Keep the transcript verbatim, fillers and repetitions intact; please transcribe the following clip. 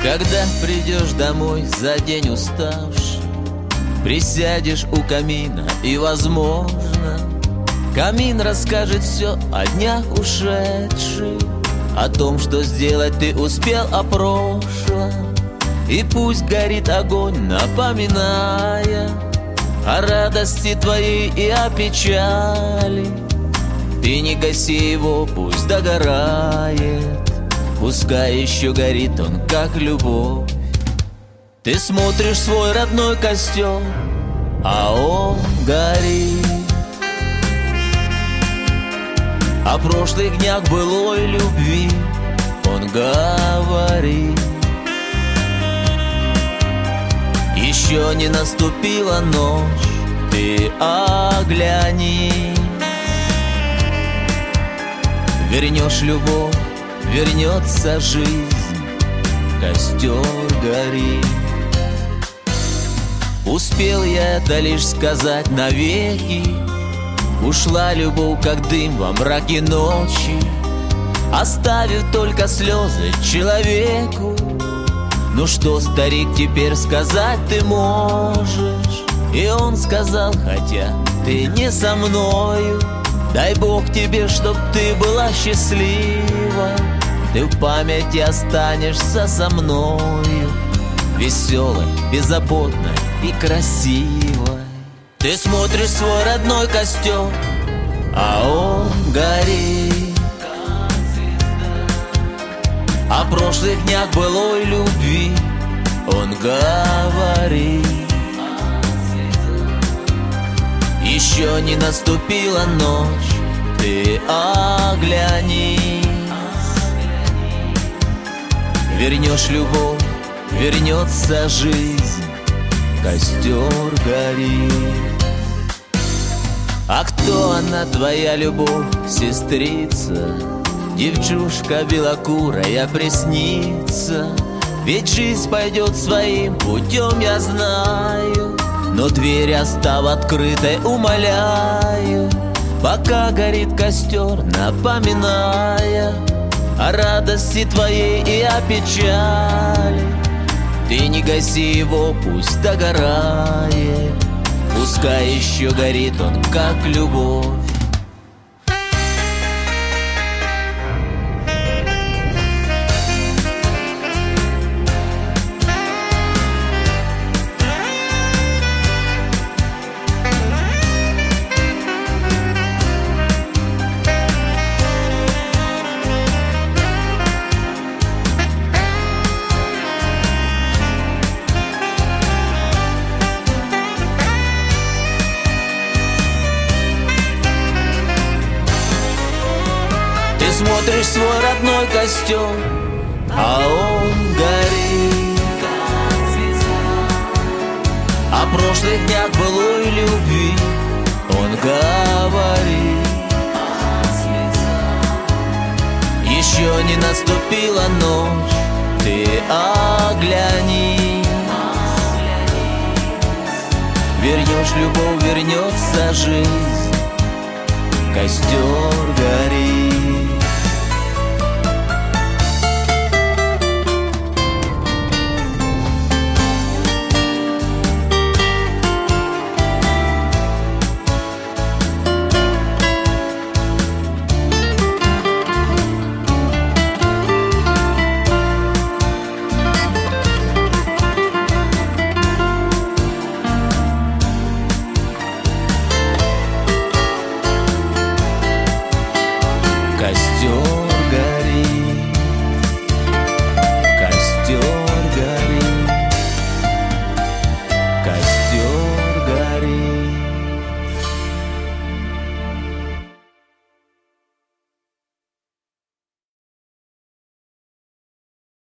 Когда придешь домой за день уставший, присядешь у камина и, возможно, камин расскажет все о днях ушедших, о том, что сделать ты успел о прошлом. И пусть горит огонь, напоминая о радости твоей и о печали. Ты не гаси его, пусть догорает, пускай еще горит он, как любовь. Ты смотришь свой родной костер, а он горит. О прошлых днях былой любви он говорит. Еще не наступила ночь, ты оглянись. Вернешь любовь, вернется жизнь, костер горит. Успел я это лишь сказать навеки. Ушла любовь, как дым во мраке ночи, оставив только слезы человеку. Ну что, старик, теперь сказать ты можешь? И он сказал, хотя ты не со мною: дай Бог тебе, чтоб ты была счастлива. Ты в памяти останешься со мною, веселой, беззаботной и красивой. Ты смотришь свой родной костер, а он горит. О прошлых днях былой любви он говорит. Еще не наступила ночь, ты оглянись. Вернешь любовь, вернется жизнь, костер горит. А кто она, твоя любовь, сестрица? Девчушка белокурая приснится. Ведь жизнь пойдет своим путем, я знаю, но дверь оставь открытой, умоляю, пока горит костер, напоминая о радости твоей и о печали. Ты не гаси его, пусть догорает, пускай еще горит он, как любовь. Ты смотришь свой родной костер, а он горит. О прошлых днях былой любви он говорит. Еще не наступила ночь, ты оглянись. Вернешь любовь, вернется жизнь, костер горит.